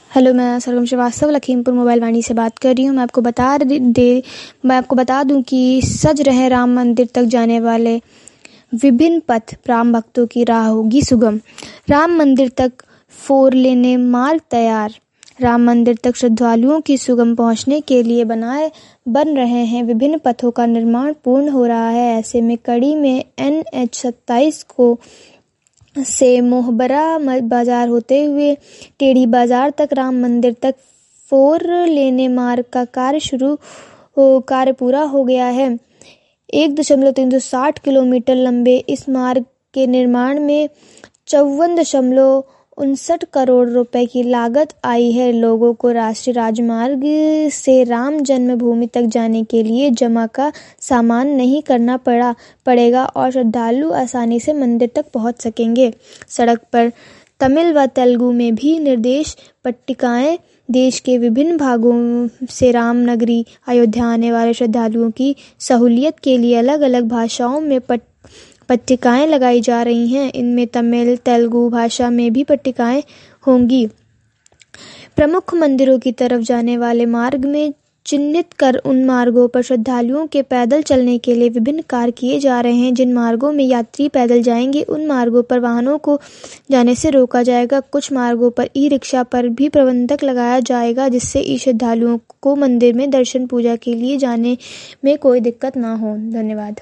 Hello, मैं Sargam Shrivastava Lakhimpur mobile Vaani से बात कर रही हूँ। मैं आपको बता दूं कि सज रहे राम मंदिर तक जाने वाले विभिन्न पथ राम भक्तों की राह होगी सुगम। राम मंदिर तक 4 लेने मार्ग तैयार। राम मंदिर तक श्रद्धालुओं की सुगम पहुंचने के लिए बन रहे हैं विभिन्न पथों का निर्माण पूर्ण हो रहा है। ऐसे में कड़ी में NH 27 को से मोहबरा बाजार होते हुए टेढ़ी बाजार तक राम मंदिर तक 4 लेने मार्ग का कार्य पूरा हो गया है। 1.360 किलोमीटर लंबे इस मार्ग के निर्माण में 54.59 करोड़ रुपए की लागत आई है। लोगों को राष्ट्रीय राजमार्ग से राम जन्मभूमि तक जाने के लिए जमा का सामना नहीं करना पड़ेगा और श्रद्धालु आसानी से मंदिर तक पहुंच सकेंगे। सड़क पर तमिल व तेलुगु में भी निर्देश पट्टिकाएं देश के विभिन्न भागों से राम नगरी अयोध्या आने वाले श्रद्धालुओं की सहूलियत के लिए अलग-अलग भाषाओं में पट्टिकाएं लगाई जा रही हैं। इनमें तमिल, तेलुगु भाषा में भी पट्टिकाएं होंगी। प्रमुख मंदिरों की तरफ जाने वाले मार्ग में चिन्हित कर उन मार्गों पर श्रद्धालुओं के पैदल चलने के लिए विभिन्न कार्य किए जा रहे हैं। जिन मार्गों में यात्री पैदल जाएंगे उन मार्गों पर वाहनों को जाने से रोका जाएगा। कुछ मार्गों पर ई-रिक्शा पर भी प्रतिबंध लगाया जाएगा, जिससे श्रद्धालुओं को मंदिर में दर्शन पूजा के लिए जाने में कोई दिक्कत न हो। धन्यवाद।